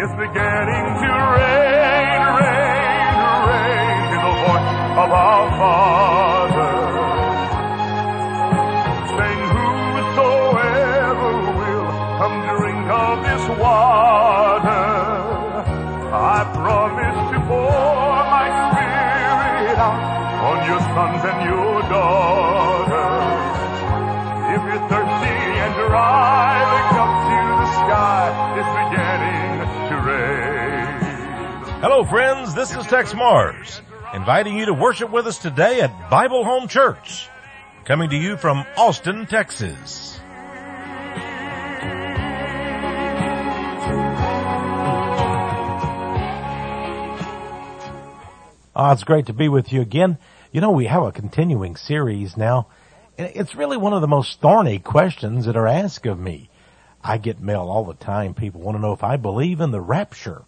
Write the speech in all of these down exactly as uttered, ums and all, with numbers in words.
is beginning to reign, reign, reign in the voice of our Father, saying, whosoever will come drink of this water, I promise to pour my Spirit out on your sons and your daughters. If you're thirsty and dry, look up to the sky, it's beginning to rain. Hello friends, this is Tex Mars, inviting you to worship with us today at Bible Home Church, coming to you from Austin, Texas. Oh, it's great to be with you again. You know, we have a continuing series now. It's really one of the most thorny questions that are asked of me. I get mail all the time. People want to know if I believe in the rapture.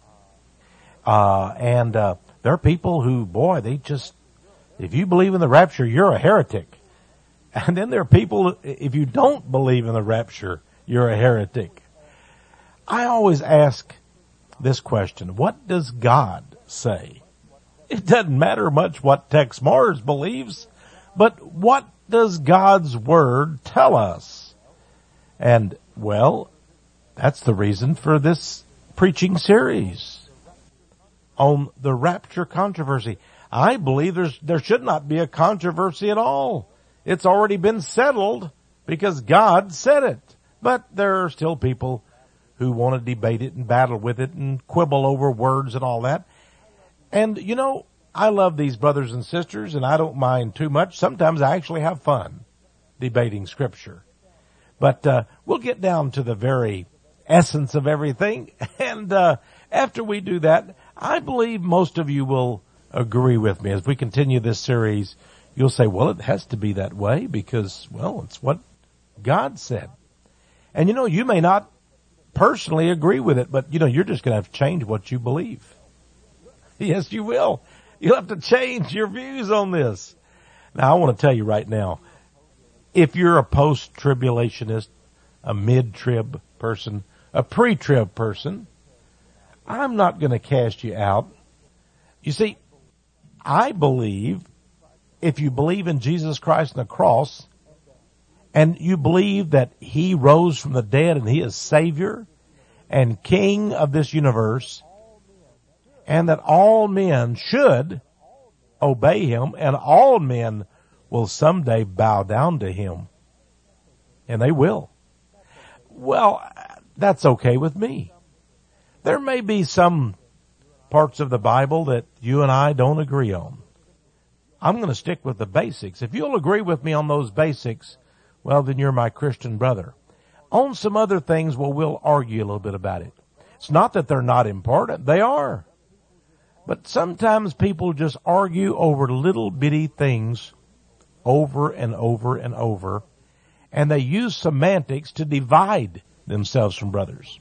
Uh, and, uh, there are people who, boy, they just, if you believe in the rapture, you're a heretic. And then there are people, if you don't believe in the rapture, you're a heretic. I always ask this question, what does God say? It doesn't matter much what Tex Mars believes, but what does God's Word tell us? And, well, that's the reason for this preaching series on the rapture controversy. I believe there's, there should not be a controversy at all. It's already been settled because God said it. But there are still people who want to debate it and battle with it and quibble over words and all that. And, you know, I love these brothers and sisters, and I don't mind too much. Sometimes I actually have fun debating Scripture. But uh we'll get down to the very essence of everything. And uh after we do that, I believe most of you will agree with me. As we continue this series, you'll say, well, it has to be that way because, well, it's what God said. And, you know, you may not personally agree with it, but, you know, you're just going to have to change what you believe. Yes, you will. You'll have to change your views on this. Now, I want to tell you right now, if you're a post-tribulationist, a mid-trib person, a pre-trib person, I'm not going to cast you out. You see, I believe if you believe in Jesus Christ and the cross, and you believe that He rose from the dead and He is Savior and King of this universe, and that all men should obey Him, and all men will someday bow down to Him. And they will. Well, that's okay with me. There may be some parts of the Bible that you and I don't agree on. I'm going to stick with the basics. If you'll agree with me on those basics, well, then you're my Christian brother. On some other things, well, we'll argue a little bit about it. It's not that they're not important. They are. But sometimes people just argue over little bitty things over and over and over, and they use semantics to divide themselves from brothers.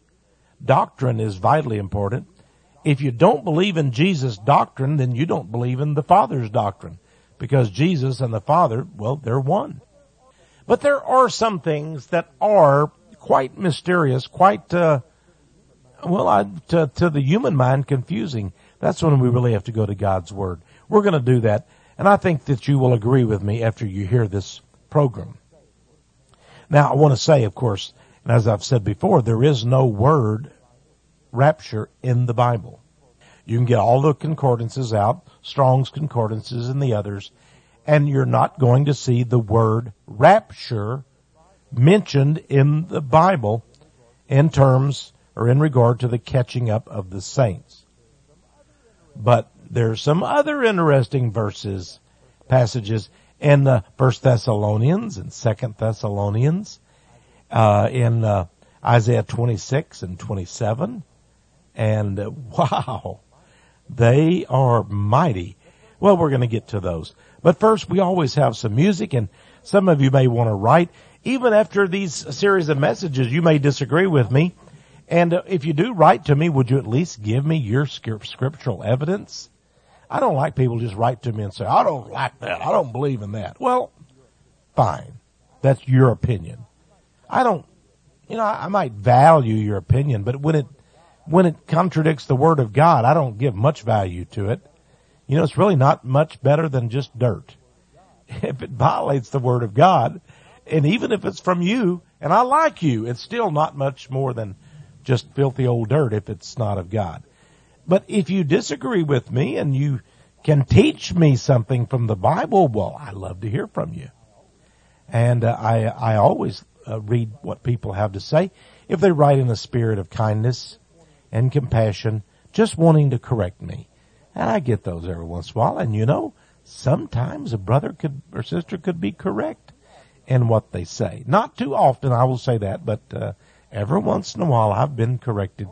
Doctrine is vitally important. If you don't believe in Jesus' doctrine, then you don't believe in the Father's doctrine, because Jesus and the Father, well, they're one. But there are some things that are quite mysterious, quite, uh, well, I, to, to the human mind, confusing. That's when we really have to go to God's Word. We're going to do that, and I think that you will agree with me after you hear this program. Now, I want to say, of course, and as I've said before, there is no word rapture in the Bible. You can get all the concordances out, Strong's concordances and the others, and you're not going to see the word rapture mentioned in the Bible in terms or in regard to the catching up of the saints. But there's some other interesting verses, passages in uh, First Thessalonians and Second Thessalonians, uh, in uh, Isaiah twenty-six and twenty-seven. And uh, wow, they are mighty. Well, we're going to get to those. But first, we always have some music, and some of you may want to write. Even after these series of messages, you may disagree with me. And uh, if you do write to me, would you at least give me your scriptural evidence? I don't like people just write to me and say, I don't like that. I don't believe in that. Well, fine. That's your opinion. I don't, you know, I might value your opinion, but when it when it contradicts the Word of God, I don't give much value to it. You know, it's really not much better than just dirt. If it violates the Word of God, and even if it's from you, and I like you, it's still not much more than just filthy old dirt if it's not of God. But if you disagree with me and you can teach me something from the Bible, well, I love to hear from you. And uh, I, I always uh, read what people have to say. If they write in a spirit of kindness and compassion, just wanting to correct me. And I get those every once in a while. And you know, sometimes a brother could or sister could be correct in what they say. Not too often, I will say that, but uh, every once in a while I've been corrected.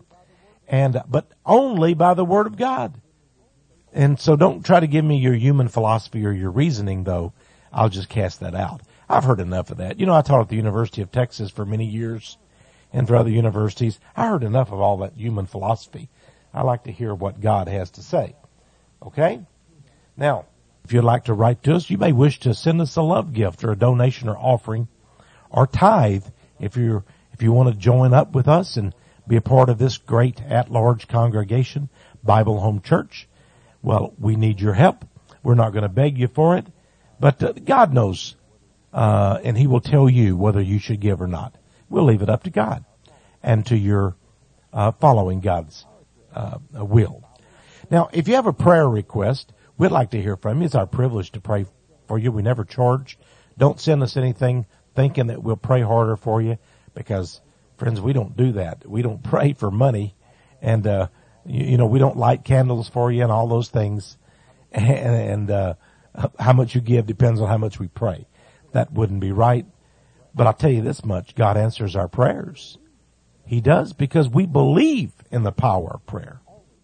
And but only by the Word of God. And so don't try to give me your human philosophy or your reasoning, though. I'll just cast that out. I've heard enough of that. You know, I taught at the University of Texas for many years and for other universities. I heard enough of all that human philosophy. I like to hear what God has to say. Okay? Now, if you'd like to write to us, you may wish to send us a love gift or a donation or offering or tithe if you're, if you want to join up with us and be a part of this great at-large congregation, Bible Home Church. Well, we need your help. We're not going to beg you for it, but uh, God knows, uh, and He will tell you whether you should give or not. We'll leave it up to God and to your uh, following God's uh, will. Now, if you have a prayer request, we'd like to hear from you. It's our privilege to pray for you. We never charge. Don't send us anything thinking that we'll pray harder for you, because, friends, we don't do that. We don't pray for money, and uh you, you know, we don't light candles for you and all those things. And, and uh how much you give depends on how much we pray. That wouldn't be right. But I'll tell you this much: God answers our prayers. He does, because we believe in the power of prayer.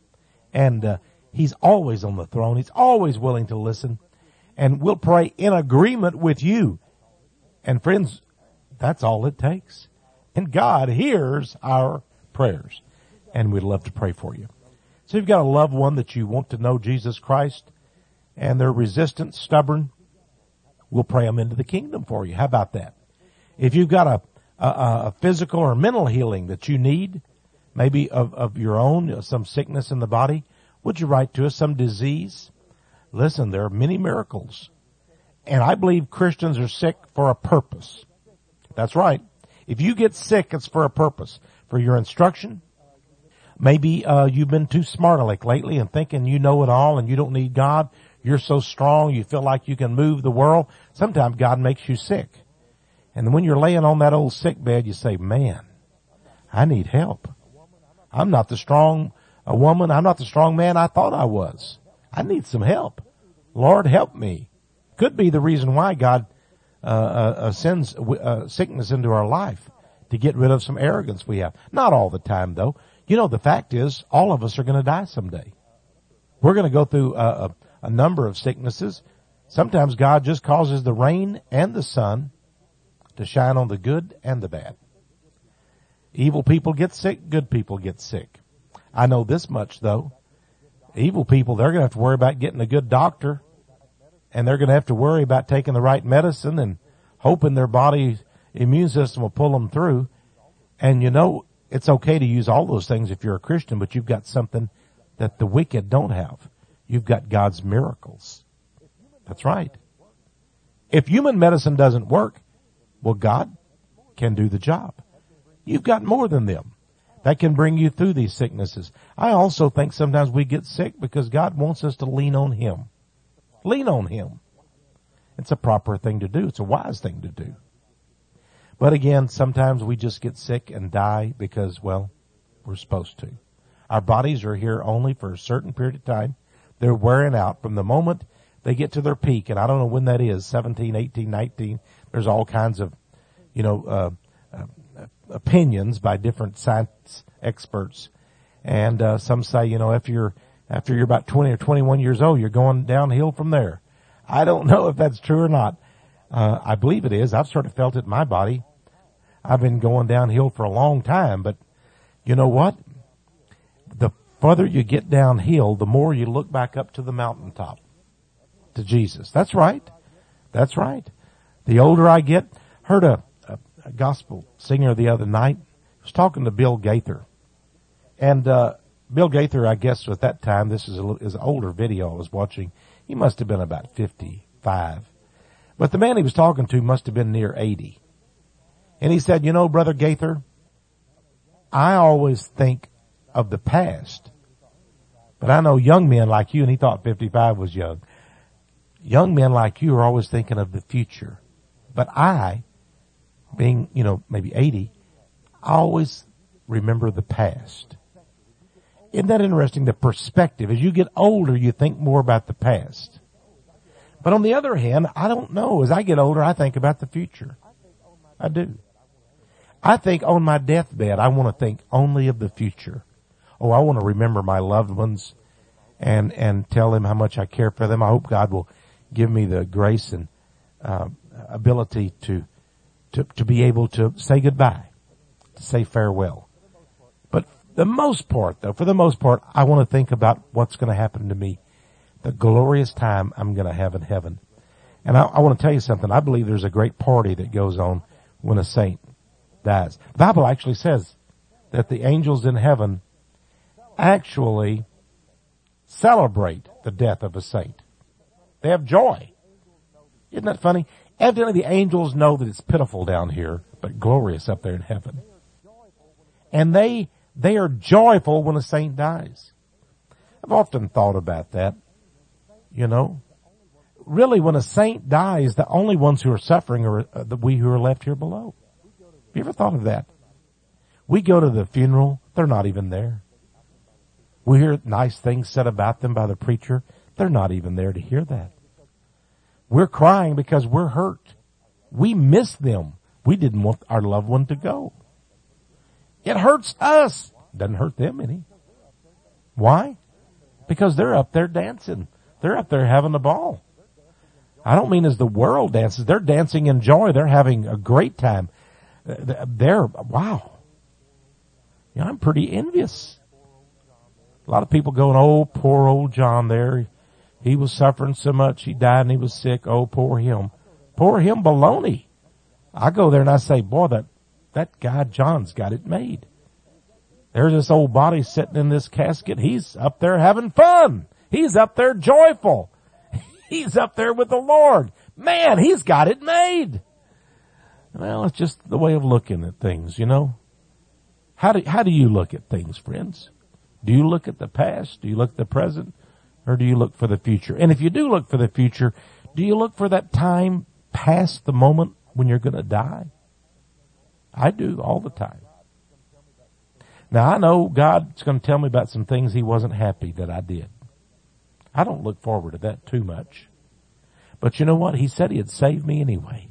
And uh, He's always on the throne. He's always willing to listen. And we'll pray in agreement with you. And friends, that's all it takes. And God hears our prayers. And we'd love to pray for you. So if you've got a loved one that you want to know Jesus Christ and they're resistant, stubborn, we'll pray them into the kingdom for you. How about that? If you've got a, a, a physical or mental healing that you need, maybe of, of your own, some sickness in the body, would you write to us, some disease? Listen, there are many miracles. And I believe Christians are sick for a purpose. That's right. If you get sick, it's for a purpose. For your instruction. Maybe uh you've been too smart aleck lately and thinking you know it all and you don't need God. You're so strong, you feel like you can move the world. Sometimes God makes you sick. And when you're laying on that old sick bed, you say, man, I need help. I'm not the strong a woman. I'm not the strong man I thought I was. I need some help. Lord, help me. Could be the reason why God uh, uh sends uh, sickness into our life, to get rid of some arrogance we have. Not all the time, though. You know, the fact is, all of us are going to die someday. We're going to go through a, a, a number of sicknesses. Sometimes God just causes the rain and the sun to shine on the good and the bad. Evil people get sick, good people get sick. I know this much, though. Evil people, they're going to have to worry about getting a good doctor, and they're going to have to worry about taking the right medicine and hoping their body's immune system will pull them through. And you know, it's okay to use all those things if you're a Christian, but you've got something that the wicked don't have. You've got God's miracles. That's right. If human medicine doesn't work, well, God can do the job. You've got more than them that can bring you through these sicknesses. I also think sometimes we get sick because God wants us to lean on Him. Lean on Him. It's a proper thing to do. It's a wise thing to do. But again, sometimes we just get sick and die because, well, we're supposed to. Our bodies are here only for a certain period of time. They're wearing out from the moment they get to their peak. And I don't know when that is, seventeen, eighteen, nineteen. There's all kinds of, you know, uh, uh opinions by different science experts. And, uh, some say, you know, if you're, after you're about twenty or twenty-one years old, you're going downhill from there. I don't know if that's true or not. Uh, I believe it is. I've sort of felt it in my body. I've been going downhill for a long time, but you know what? The further you get downhill, the more you look back up to the mountaintop, to Jesus. That's right. That's right. The older I get, heard a, a, a gospel singer the other night. He was talking to Bill Gaither. And uh, Bill Gaither, I guess, at that time, this is, a, is an older video I was watching. He must have been about fifty-five. But the man he was talking to must have been near eighty. And he said, you know, Brother Gaither, I always think of the past. But I know young men like you, and he thought fifty-five was young. Young men like you are always thinking of the future. But I, being, you know, maybe eighty, I always remember the past. Isn't that interesting? The perspective. As you get older, you think more about the past. But on the other hand, I don't know. As I get older, I think about the future. I do. I think on my deathbed, I want to think only of the future. Oh, I want to remember my loved ones and, and tell them how much I care for them. I hope God will give me the grace and, uh, ability to, to, to be able to say goodbye, to say farewell. But the most part, though, for the most part, I want to think about what's going to happen to me, the glorious time I'm going to have in heaven. And I, I want to tell you something. I believe there's a great party that goes on when a saint dies. The Bible actually says that the angels in heaven actually celebrate the death of a saint. They have joy. Isn't that funny? Evidently the angels know that it's pitiful down here, but glorious up there in heaven. And they, they are joyful when a saint dies. I've often thought about that. You know, really when a saint dies, the only ones who are suffering are uh, the we who are left here below. Have you ever thought of that? We go to the funeral, they're not even there. We hear nice things said about them by the preacher, they're not even there to hear that. We're crying because we're hurt. We miss them. We didn't want our loved one to go. It hurts us. Doesn't hurt them any. Why? Because they're up there dancing. They're up there having a ball. I don't mean as the world dances. They're dancing in joy. They're having a great time. They're, wow. You know, I'm pretty envious. A lot of people going, oh, poor old John there. He was suffering so much. He died and he was sick. Oh, poor him. Poor him, baloney. I go there and I say, boy, that, that guy John's got it made. There's this old body sitting in this casket. He's up there having fun. He's up there joyful. He's up there with the Lord. Man, he's got it made. Well, it's just the way of looking at things, you know. How do, how do you look at things, friends? Do you look at the past? Do you look at the present? Or do you look for the future? And if you do look for the future, do you look for that time past the moment when you're going to die? I do all the time. Now, I know God's going to tell me about some things he wasn't happy that I did. I don't look forward to that too much. But you know what? He said he'd save me anyway.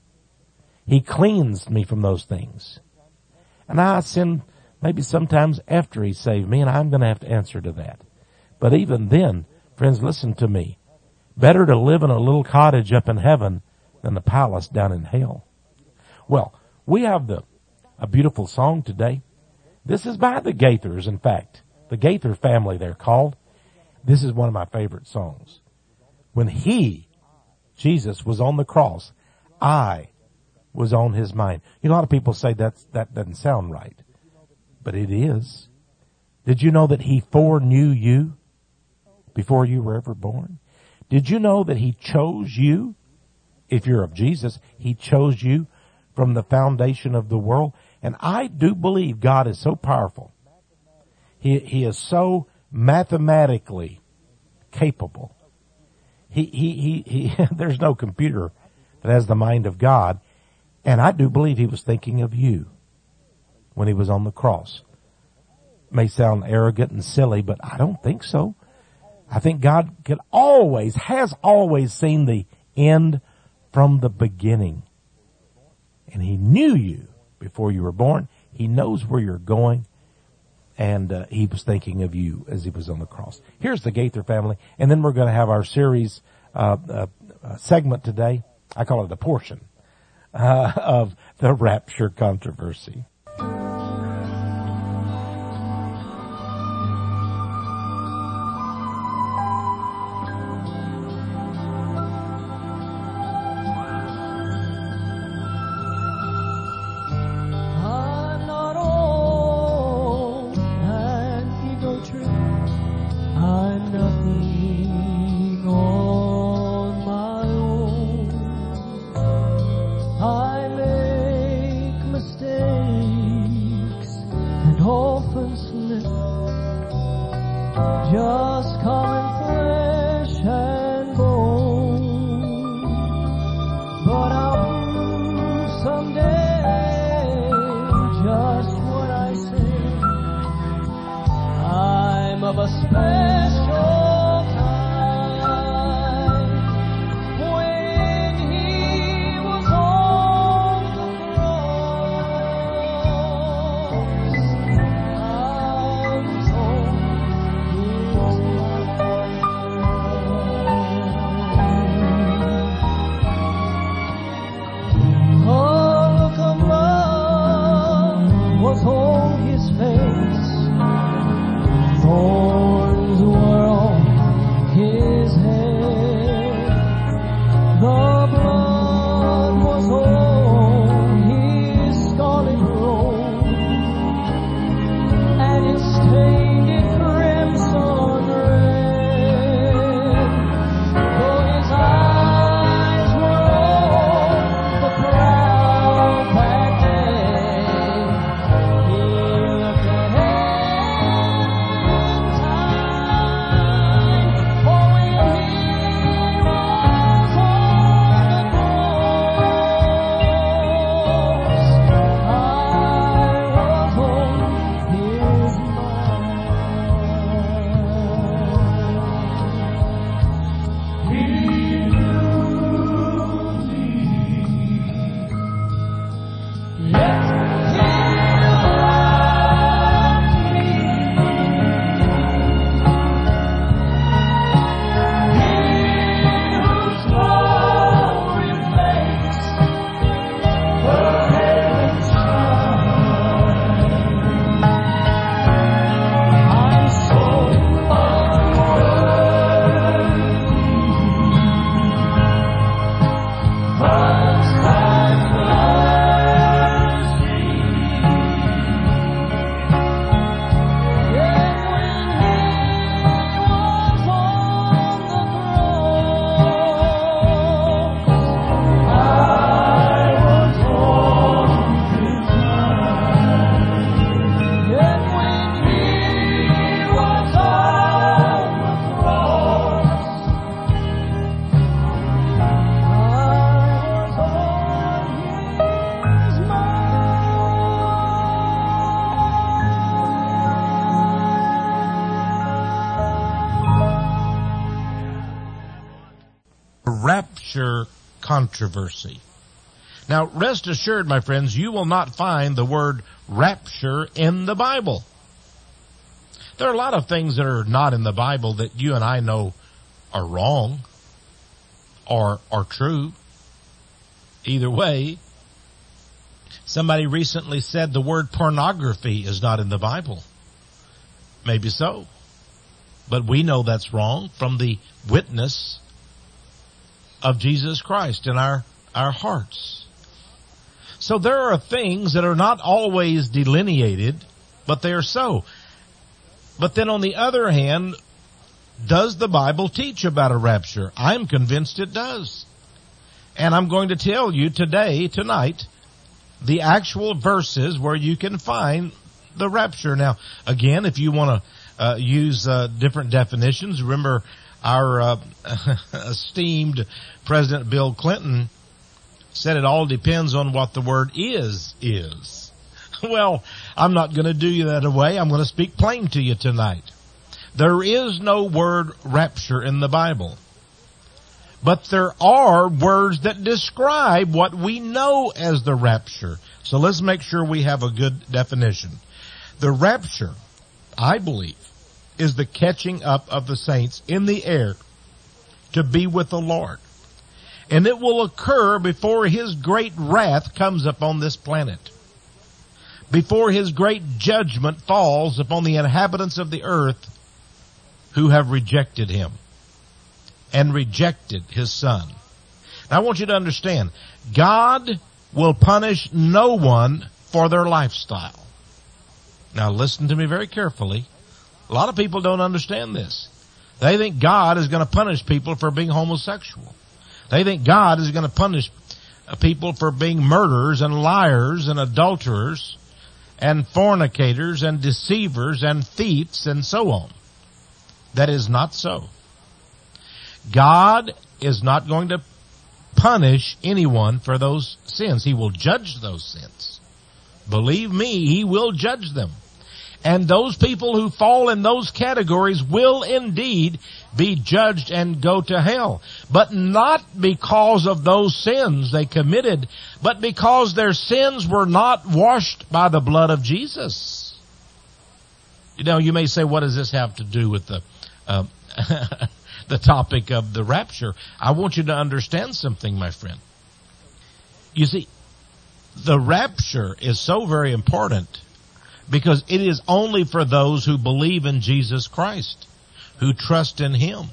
He cleansed me from those things. And I sin maybe sometimes after he saved me, and I'm going to have to answer to that. But even then, friends, listen to me. Better to live in a little cottage up in heaven than a palace down in hell. Well, we have the a beautiful song today. This is by the Gaithers, in fact. The Gaither family, they're called. This is one of my favorite songs. When he, Jesus, was on the cross, I was on his mind. You know, a lot of people say that's, that doesn't sound right. But it is. Did you know that he foreknew you before you were ever born? Did you know that he chose you? If you're of Jesus, he chose you from the foundation of the world. And I do believe God is so powerful. He, he is so mathematically capable. He, he, he, he, there's no computer that has the mind of God. And I do believe he was thinking of you when he was on the cross. It may sound arrogant and silly, but I don't think so. I think God could always, has always seen the end from the beginning. And he knew you before you were born. He knows where you're going. And uh, he was thinking of you as he was on the cross. Here's the Gaither family. And then we're going to have our series uh, uh, uh, segment today. I call it a portion uh, of the rapture controversy. I'm not old, lips, just common flesh and bone. But I'll prove someday just what I say. I'm of a special rapture controversy. Now, rest assured, my friends, you will not find the word rapture in the Bible. There are a lot of things that are not in the Bible that you and I know are wrong or are true. Either way, somebody recently said the word pornography is not in the Bible. Maybe so. But we know that's wrong from the witness of Jesus Christ in our, our hearts. So there are things that are not always delineated, but they are so. But then on the other hand, does the Bible teach about a rapture? I'm convinced it does. And I'm going to tell you today, tonight, the actual verses where you can find the rapture. Now, again, if you want to uh, use uh, different definitions, remember our uh, esteemed President Bill Clinton said it all depends on what the word is, is. Well, I'm not going to do you that away. I'm going to speak plain to you tonight. There is no word rapture in the Bible. But there are words that describe what we know as the rapture. So let's make sure we have a good definition. The rapture, I believe, is the catching up of the saints in the air to be with the Lord. And it will occur before His great wrath comes upon this planet. Before His great judgment falls upon the inhabitants of the earth who have rejected Him and rejected His Son. Now I want you to understand, God will punish no one for their lifestyle. Now listen to me very carefully. A lot of people don't understand this. They think God is going to punish people for being homosexual. They think God is going to punish people for being murderers and liars and adulterers and fornicators and deceivers and thieves and so on. That is not so. God is not going to punish anyone for those sins. He will judge those sins. Believe me, He will judge them. And those people who fall in those categories will indeed be judged and go to hell. But not because of those sins they committed, but because their sins were not washed by the blood of Jesus. You know, you may say, what does this have to do with the uh, the topic of the rapture? I want you to understand something, my friend. You see, the rapture is so very important because it is only for those who believe in Jesus Christ, who trust in Him.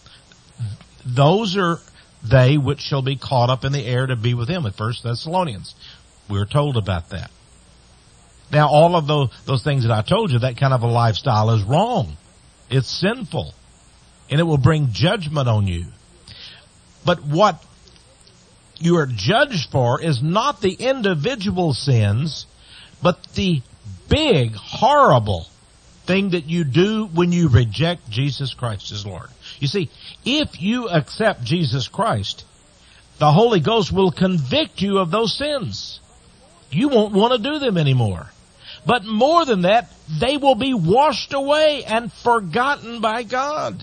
Those are they which shall be caught up in the air to be with Him. At First Thessalonians, we're told about that. Now, all of those, those things that I told you, that kind of a lifestyle is wrong. It's sinful. And it will bring judgment on you. But what you are judged for is not the individual sins, but the big, horrible thing that you do when you reject Jesus Christ as Lord. You see, if you accept Jesus Christ, the Holy Ghost will convict you of those sins. You won't want to do them anymore. But more than that, they will be washed away and forgotten by God.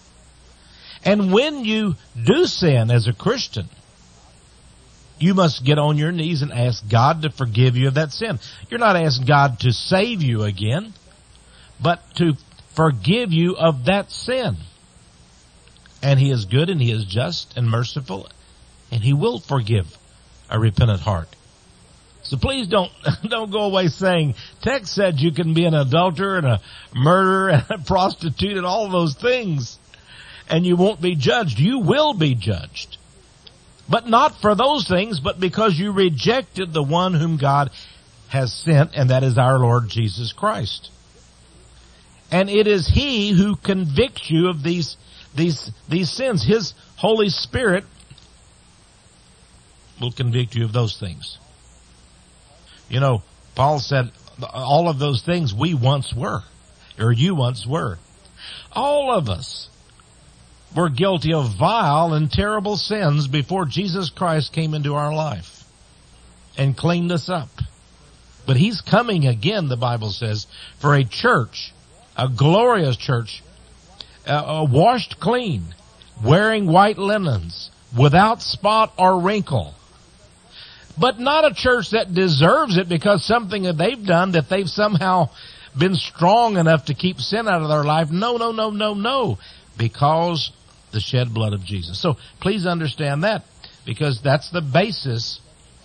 And when you do sin as a Christian, you must get on your knees and ask God to forgive you of that sin. You're not asking God to save you again, but to forgive you of that sin. And He is good and He is just and merciful, and He will forgive a repentant heart. So please don't, don't go away saying, text said you can be an adulterer and a murderer and a prostitute and all those things, and you won't be judged. You will be judged. But not for those things, but because you rejected the one whom God has sent, and that is our Lord Jesus Christ. And it is He who convicts you of these, these, these sins. His Holy Spirit will convict you of those things. You know, Paul said, all of those things we once were, or you once were. All of us were guilty of vile and terrible sins before Jesus Christ came into our life and cleaned us up. But He's coming again, the Bible says, for a church, a glorious church, uh, washed clean, wearing white linens, without spot or wrinkle. But not a church that deserves it because something that they've done, that they've somehow been strong enough to keep sin out of their life. No, no, no, no, no. Because the shed blood of Jesus. So please understand that, because that's the basis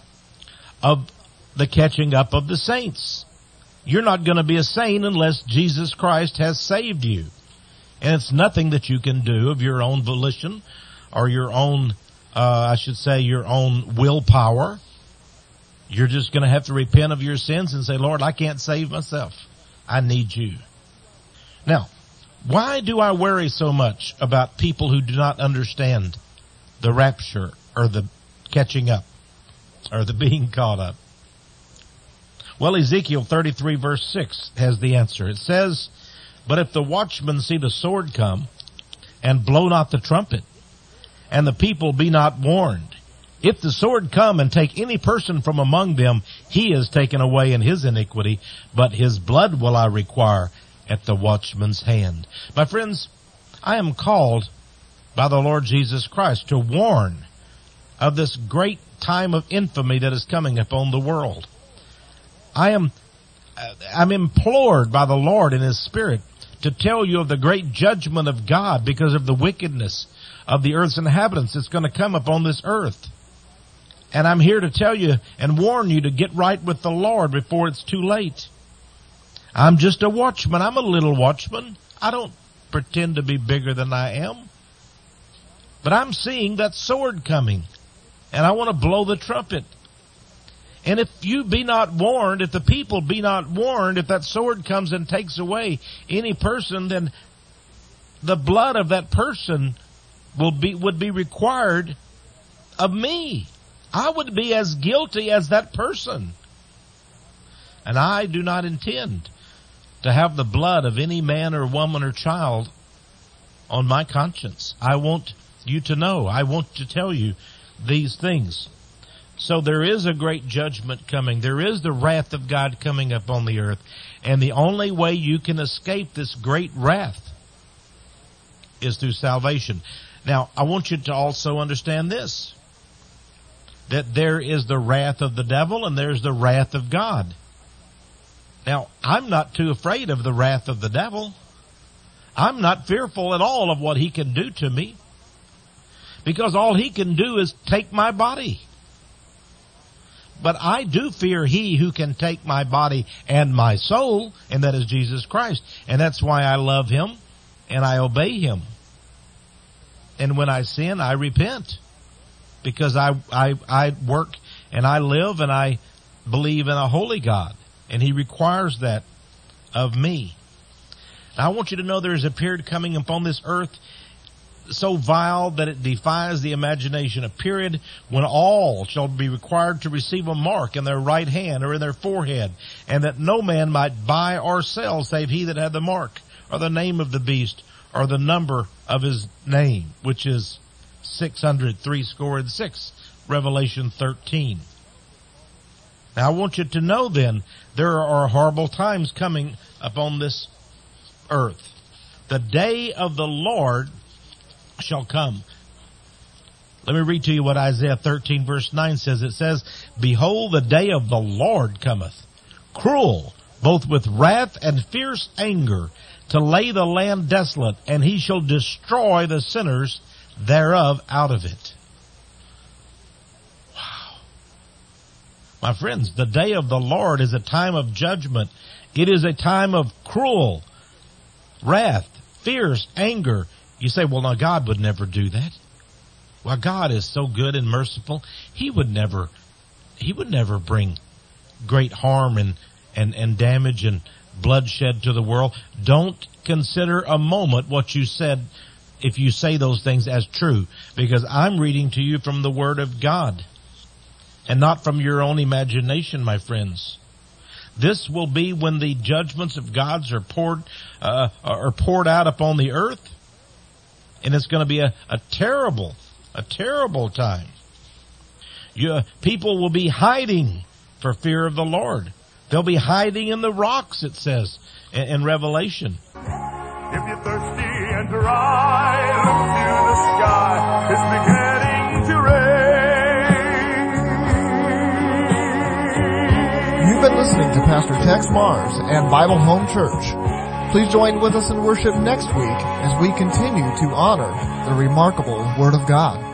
of the catching up of the saints. You're not going to be a saint unless Jesus Christ has saved you. And it's nothing that you can do of your own volition or your own, uh, I should say, your own willpower. You're just going to have to repent of your sins and say, Lord, I can't save myself. I need you. Now, why do I worry so much about people who do not understand the rapture or the catching up or the being caught up? Well, Ezekiel thirty-three verse six has the answer. It says, but if the watchmen see the sword come and blow not the trumpet, and the people be not warned, if the sword come and take any person from among them, he is taken away in his iniquity, but his blood will I require at the watchman's hand. My friends, I am called by the Lord Jesus Christ to warn of this great time of infamy that is coming upon the world. I am, I'm implored by the Lord in His Spirit to tell you of the great judgment of God because of the wickedness of the earth's inhabitants that's going to come upon this earth. And I'm here to tell you and warn you to get right with the Lord before it's too late. I'm just a watchman. I'm a little watchman. I don't pretend to be bigger than I am. But I'm seeing that sword coming, and I want to blow the trumpet. And if you be not warned, if the people be not warned, if that sword comes and takes away any person, then the blood of that person will be, would be required of me. I would be as guilty as that person. And I do not intend to have the blood of any man or woman or child on my conscience. I want you to know. I want to tell you these things. So there is a great judgment coming. There is the wrath of God coming upon the earth. And the only way you can escape this great wrath is through salvation. Now, I want you to also understand this, that there is the wrath of the devil and there's the wrath of God. Now, I'm not too afraid of the wrath of the devil. I'm not fearful at all of what he can do to me, because all he can do is take my body. But I do fear he who can take my body and my soul, and that is Jesus Christ. And that's why I love him and I obey him. And when I sin, I repent, because I, I, I work and I live and I believe in a holy God, and he requires that of me. Now, I want you to know there is a period coming upon this earth so vile that it defies the imagination, a period when all shall be required to receive a mark in their right hand or in their forehead, and that no man might buy or sell save he that had the mark, or the name of the beast, or the number of his name, which is six hundred three score and six, Revelation thirteen. Now, I want you to know then, there are horrible times coming upon this earth. The day of the Lord shall come. Let me read to you what Isaiah thirteen verse nine says. It says, "Behold, the day of the Lord cometh, cruel, both with wrath and fierce anger, to lay the land desolate, and he shall destroy the sinners thereof out of it." Wow. My friends, the day of the Lord is a time of judgment. It is a time of cruel wrath, fierce anger. You say, well, now God would never do that. Well, God is so good and merciful. He would never, he would never bring great harm and, and, and damage and bloodshed to the world. Don't consider a moment what you said if you say those things as true, because I'm reading to you from the Word of God and not from your own imagination, my friends. This will be when the judgments of God's are poured, uh, are poured out upon the earth. And it's going to be a, a terrible, a terrible time. You, people will be hiding for fear of the Lord. They'll be hiding in the rocks, it says in, in Revelation. If you're thirsty and dry, look to the sky. It's beginning to rain. You've been listening to Pastor Tex Mars and Bible Home Church. Please join with us in worship next week as we continue to honor the remarkable Word of God.